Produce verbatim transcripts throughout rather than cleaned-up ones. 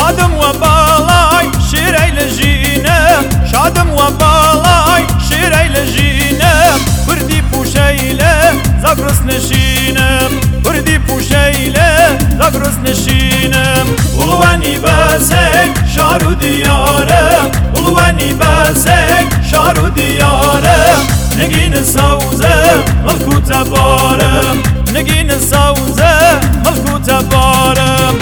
شادم و بالای شیرای لجینه شادم و بالای شیرای لجینه بردی پوشیله زاگرس نشینم بردی پوشیله زاگرس نشینم اولوانی بسک شارو دیارم اولوانی بسک شارو دیارم نگین سوزه ملکو تبارم نگین سوزه ملکو تبارم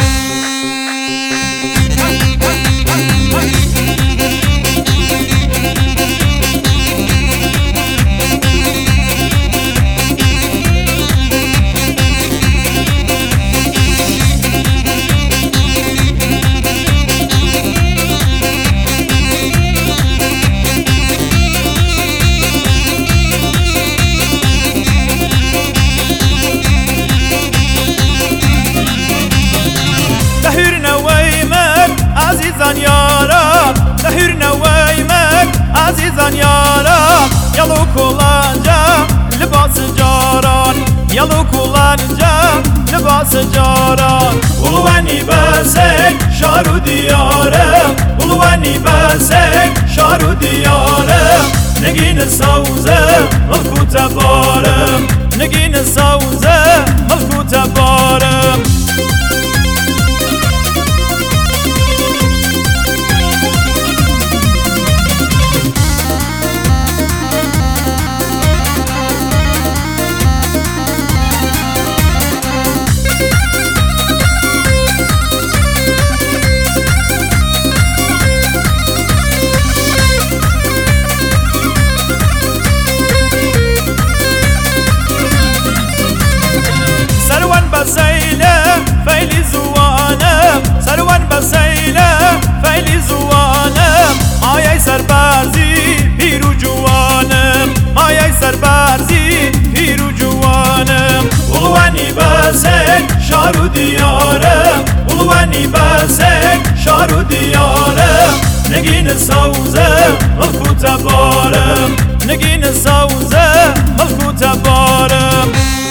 عزیزان یارا دهرنا ویمک عزیزان یارا یلو کلانجا لباس جاران یلو کلانجا لباس جاران اولوانی بسک شارو دیارم اولوانی بسک شارو دیارم نگین سوزه ملکو تبارم نگین سوزه ملکو تبارم بسيلة فيلي زوانة سروان بسيلة فيلي زوانة ما يسر بارزي بيرو جوانم ما يسر بارزي بيرو جوانم اولواني بسك شارو ديارم اولواني بسك شارو ديارم نگين سوزه ملكو تبارم نگين سوزه ملكو تبارم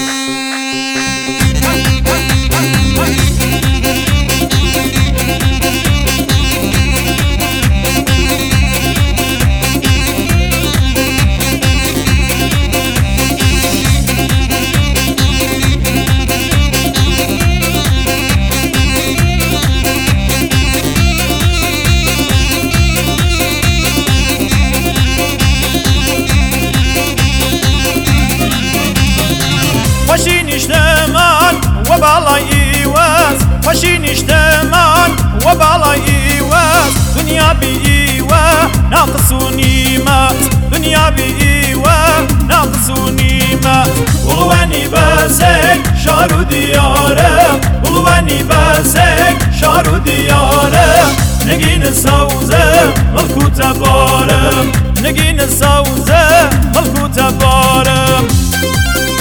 وشين اشتمان وبالاي ايواز وشين اشتمان وبالاي ايواز دنيا بإيوا ناقص ونيمات دنيا بإيوا ناقص ونيمات اولواني بسك شارو ديارم اولواني بسك شارو ديارم نگين سوزه ملكو تبارم نگين سوزه ملكو تبارم